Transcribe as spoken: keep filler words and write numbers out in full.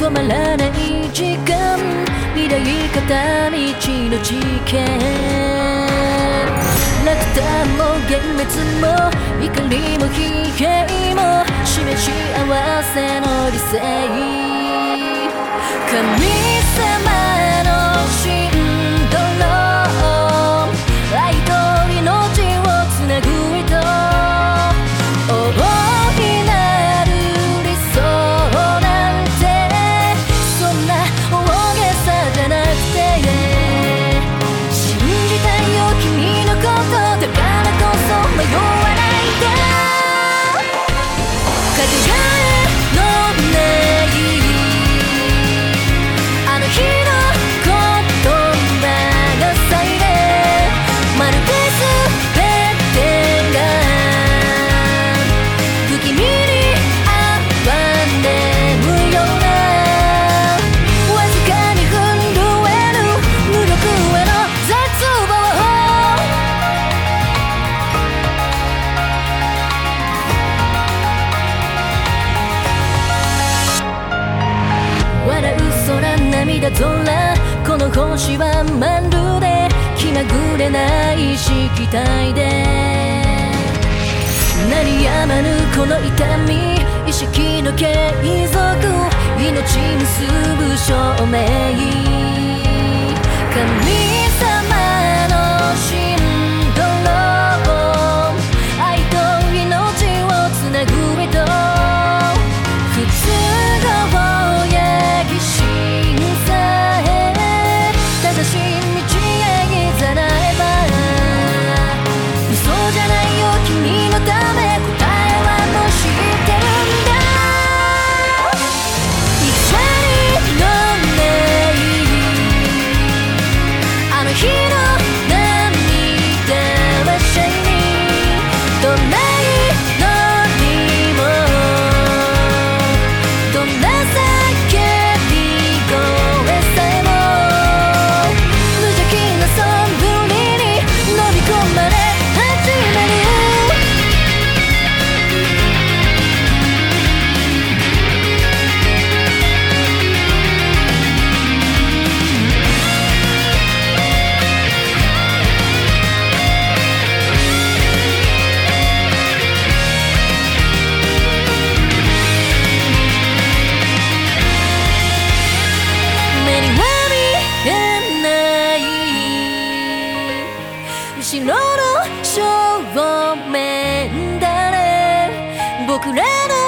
止まらない時間、未来片道の事件、落胆も幻滅も怒りも疲弊も示し合わせの理性、神様のシンドローム、愛と命をつなぐ糸、大いなる理想なんてそんな大げさじゃなくて、信じたいよ君のことだからこそ迷わないで、かけがえのないあの日の言葉がさえで、まるで全てが不気味に哀れむような、わずかに震える無力への絶望、笑う空涙空、この星はまるで気まぐれな意識体で、鳴りやまぬこの痛み、意識の継続、命結ぶ証明、神様のシンドローム、愛と命をつなぐ糸、不都合や疑心さえ正しい道へいざなえば、嘘じゃないよ君のため、答えはもう知ってるんだ、戦にのないあの日の涙はシャイニー、どんないのにもどんな叫び声さえも無邪気なそぶりに飲み込まれ始める、目には見えない後ろの正面だね、僕らの